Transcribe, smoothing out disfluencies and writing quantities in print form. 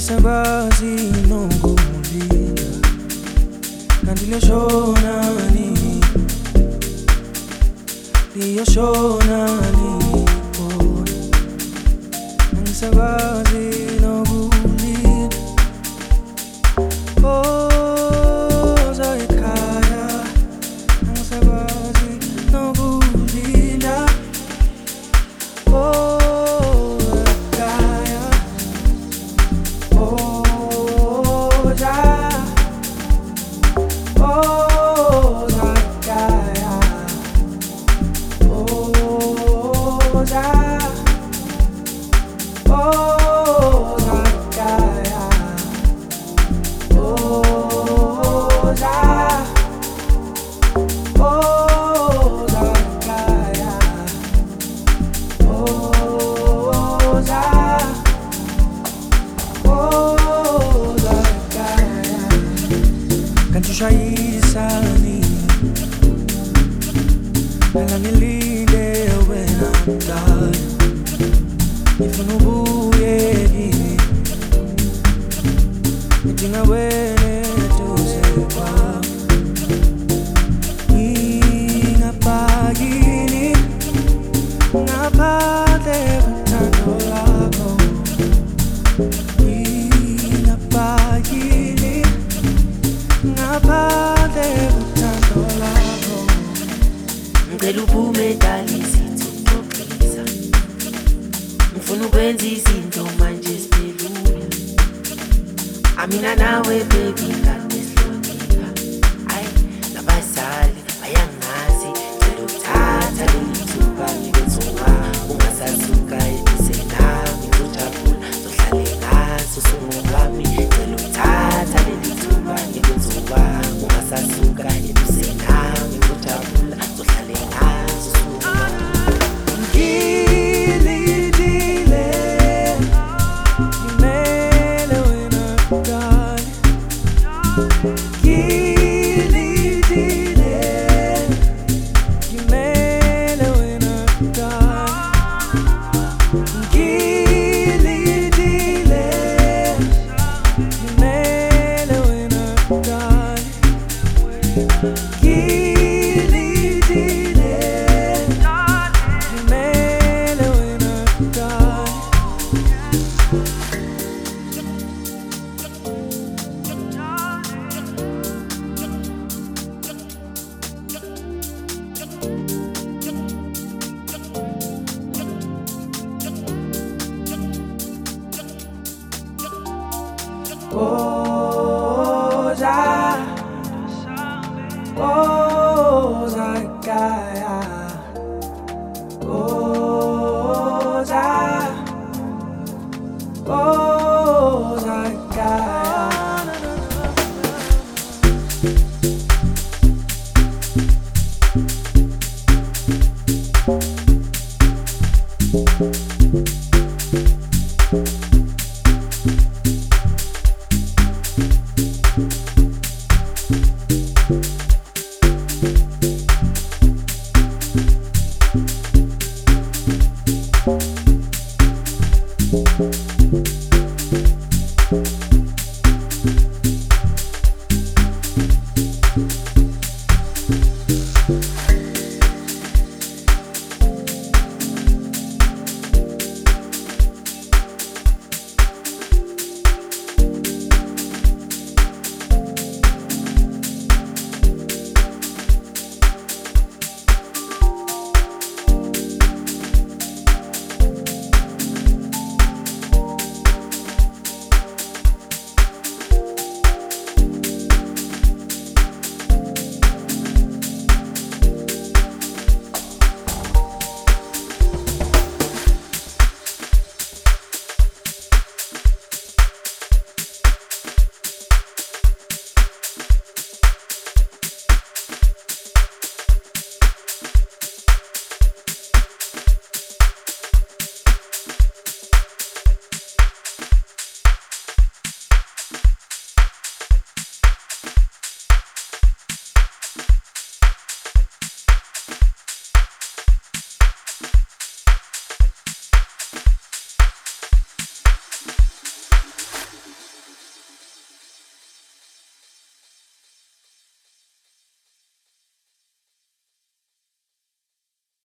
Angisakwazi nokulinda kanti liyashona nini, liyashona lipona. Angisakwazi nokulinda oza ekhaya. Angisakwazi nokulinda Shayisani alanilinde wena mdala ifuna ubuye kimi ngidinga wena eduze kwami. Ngingapakini ngaphandle kothando lwakho. Ngingapakini ngaphandle kothando lwakho. Ngicela uphume dali sithuthukisa, ngifuna ukwenza izinto manje zibelula. Amina nawe baby kade sihlonipha, ayi nabazali bayangazi. Ngicela ukuthatha leli thuba ngikwenzuka ungasasuka esenami ngijabula sohlale ngaso sungowami. Ngicela ukuthatha leli thuba ngikwenzuka ungasasuka esenami ngijabula sohlale ngaso sungowami. Ngilindile ngimele wena mdali. Ngilindile ngimele wena mdali. Ngilindile ngimele wena mdali. Ngilindile ngimele wena mdali. Oza,